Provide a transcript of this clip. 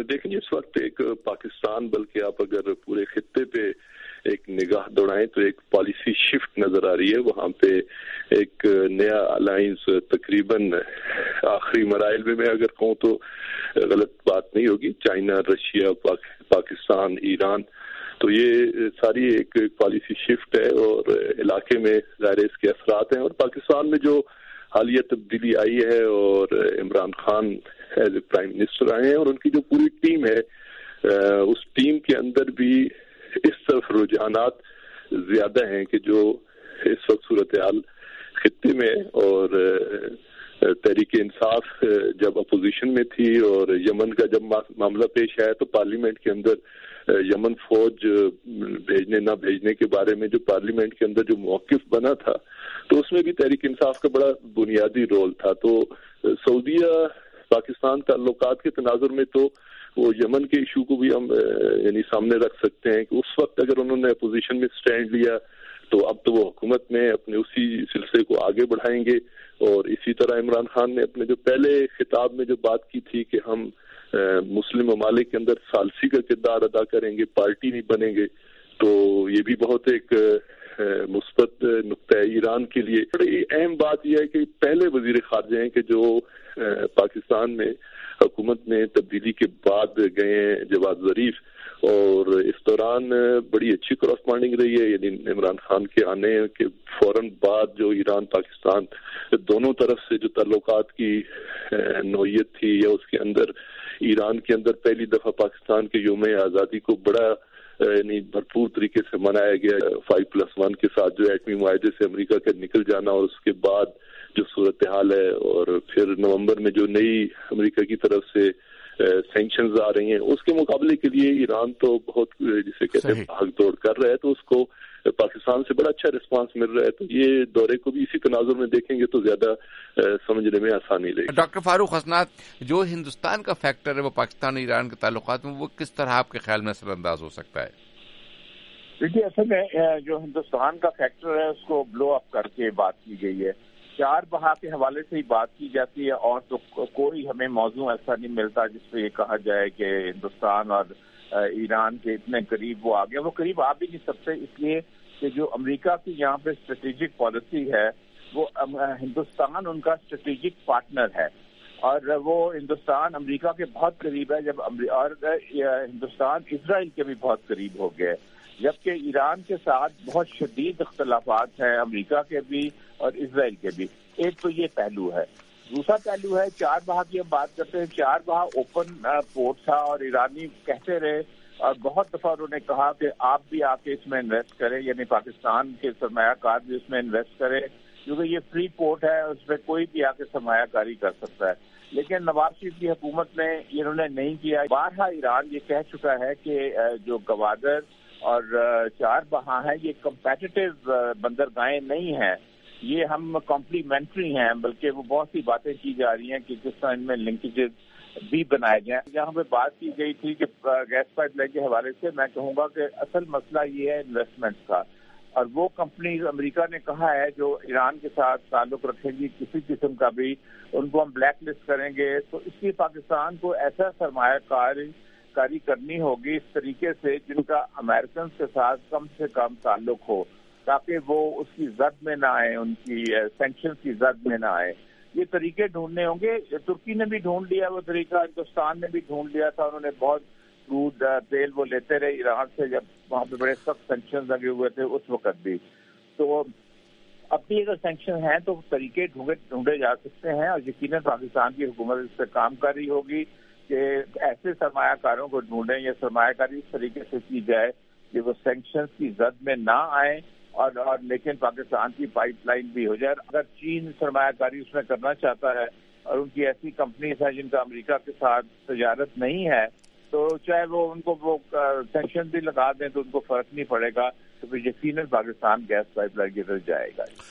دیکھیں اس وقت ایک پاکستان بلکہ آپ اگر پورے خطے پہ ایک نگاہ دوڑائیں تو ایک پالیسی شفٹ نظر آ رہی ہے. وہاں پہ ایک نیا الائنس تقریباً آخری مراحل میں اگر کہوں تو غلط بات نہیں ہوگی، چائنا، رشیا، پاکستان، ایران، تو یہ ساری ایک پالیسی شفٹ ہے اور علاقے میں ظاہر اس کے اثرات ہیں. اور پاکستان میں جو حالیہ تبدیلی آئی ہے اور Imran Khan as a prime minister آئے ہیں اور ان کی جو پوری ٹیم ہے، اس ٹیم کے اندر بھی اس طرف رجحانات زیادہ ہیں کہ جو اس وقت صورتحال خطے میں اور تحریک انصاف جب اپوزیشن میں تھی اور یمن کا جب معاملہ پیش آیا تو پارلیمنٹ کے اندر یمن فوج بھیجنے نہ بھیجنے کے بارے میں جو پارلیمنٹ کے اندر جو موقف بنا تھا تو اس میں بھی تحریک انصاف کا بڑا بنیادی رول تھا. تو سعودیہ پاکستان تعلقات کے تناظر میں تو وہ یمن کے ایشو کو بھی ہم یعنی سامنے رکھ سکتے ہیں کہ اس وقت اگر انہوں نے اپوزیشن میں سٹینڈ لیا تو اب تو وہ حکومت میں اپنے اسی سلسلے کو آگے بڑھائیں گے. اور اسی طرح عمران خان نے اپنے جو پہلے خطاب میں جو بات کی تھی کہ ہم مسلم ممالک کے اندر ثالثی کا کردار ادا کریں گے، پارٹی نہیں بنیں گے، تو یہ بھی بہت ایک مثبت نقطہ ہے ایران کے لیے. بڑی اہم بات یہ ہے کہ پہلے وزیر خارجہ ہیں کہ جو پاکستان میں حکومت میں تبدیلی کے بعد گئے ہیں، جواد ظریف، اور اس دوران بڑی اچھی کراسپونڈنگ رہی ہے. یعنی عمران خان کے آنے کے فوراً بعد جو ایران پاکستان دونوں طرف سے جو تعلقات کی نوعیت تھی یا اس کے اندر ایران کے اندر پہلی دفعہ پاکستان کے یوم آزادی کو بڑا یعنی بھرپور طریقے سے منایا گیا 5+1 کے ساتھ جو ایٹمی معاہدے سے امریکہ کا نکل جانا اور اس کے بعد جو صورتحال ہے، اور پھر نومبر میں جو نئی امریکہ کی طرف سے سینکشنز آ رہی ہیں اس کے مقابلے کے لیے ایران تو بہت جسے کہتے ہیں بھاگ دوڑ کر رہا ہے، تو اس کو پاکستان سے بڑا اچھا رسپانس مل رہا ہے. تو یہ دورے کو بھی اسی تناظر میں دیکھیں گے تو زیادہ سمجھنے میں آسانی رہے گی. ڈاکٹر فاروق حسنات، جو ہندوستان کا فیکٹر ہے وہ پاکستان اور ایران کے تعلقات میں وہ کس طرح آپ کے خیال میں اثر انداز ہو سکتا ہے؟ دیکھیے اصل میں جو ہندوستان کا فیکٹر ہے اس کو بلو اپ کر کے بات کی گئی ہے. چار بہا کے حوالے سے ہی بات کی جاتی ہے اور تو کوئی ہمیں موضوع ایسا نہیں ملتا جس پہ یہ کہا جائے کہ ہندوستان اور ایران کے اتنے قریب وہ آ گیا. وہ قریب آ بھی نہیں سکتے اس لیے کہ جو امریکہ کی یہاں پہ اسٹریٹجک پالیسی ہے وہ ہندوستان ان کا اسٹریٹجک پارٹنر ہے اور وہ ہندوستان امریکہ کے بہت قریب ہے اور ہندوستان اسرائیل کے بھی بہت قریب ہو گئے، جبکہ ایران کے ساتھ بہت شدید اختلافات ہیں امریکہ کے بھی اور اسرائیل کے بھی. ایک تو یہ پہلو ہے. دوسرا پہلو ہے چار بہا کی ہم بات کرتے ہیں. چار بہا اوپن پورٹ تھا اور ایرانی کہتے رہے اور بہت دفعہ انہوں نے کہا کہ آپ بھی آ کے اس میں انویسٹ کریں، یعنی پاکستان کے سرمایہ کار بھی اس میں انویسٹ کرے کیونکہ یہ فری پورٹ ہے، اس پہ کوئی بھی آ کے سرمایہ کاری کر سکتا ہے. لیکن نواز شریف کی حکومت نے انہوں نے نہیں کیا. بارہا ایران یہ کہہ چکا ہے کہ جو گوادر اور چار بہا ہیں یہ کمپیٹیٹو بندرگاہیں نہیں ہیں، یہ ہم کمپلیمنٹری ہیں، بلکہ وہ بہت سی باتیں کی جا رہی ہیں کہ کس طرح ان میں لنکیجز بھی بنائے جائیں. یہاں پہ بات کی گئی تھی کہ گیس پائپ لائن کے حوالے سے میں کہوں گا کہ اصل مسئلہ یہ ہے انویسٹمنٹ کا، اور وہ کمپنیز امریکہ نے کہا ہے جو ایران کے ساتھ تعلق رکھیں گی کسی قسم کا بھی ان کو ہم بلیک لسٹ کریں گے. تو اس لیے پاکستان کو ایسا سرمایہ کاری کرنی ہوگی اس طریقے سے جن کا امریکنز کے ساتھ کم سے کم تعلق ہو تاکہ وہ اس کی زد میں نہ آئے، ان کی سینکشنز کی زد میں نہ آئے. یہ طریقے ڈھونڈنے ہوں گے. ترکی نے بھی ڈھونڈ لیا وہ طریقہ، ہندوستان نے بھی ڈھونڈ لیا تھا. انہوں نے بہت کروڈ تیل وہ لیتے رہے ایران سے جب وہاں پہ بڑے سخت سینکشن لگے ہوئے تھے اس وقت بھی. تو اب بھی اگر سینکشن ہیں تو طریقے ڈھونڈے جا سکتے ہیں اور یقیناً پاکستان کی حکومت اس پہ کام کر رہی ہوگی کہ ایسے سرمایہ کاروں کو ڈھونڈیں یا سرمایہ کاری اس طریقے سے کی جائے کہ وہ سینکشنز کی زد میں نہ آئیں اور لیکن پاکستان کی پائپ لائن بھی ہو جائے. اگر چین سرمایہ کاری اس میں کرنا چاہتا ہے اور ان کی ایسی کمپنیز ہیں جن کا امریکہ کے ساتھ تجارت نہیں ہے تو چاہے وہ ان کو وہ سینکشن بھی لگا دیں تو ان کو فرق نہیں پڑے گا. تو پھر یقیناً پاکستان گیس پائپ لائن کی طرف جائے گا.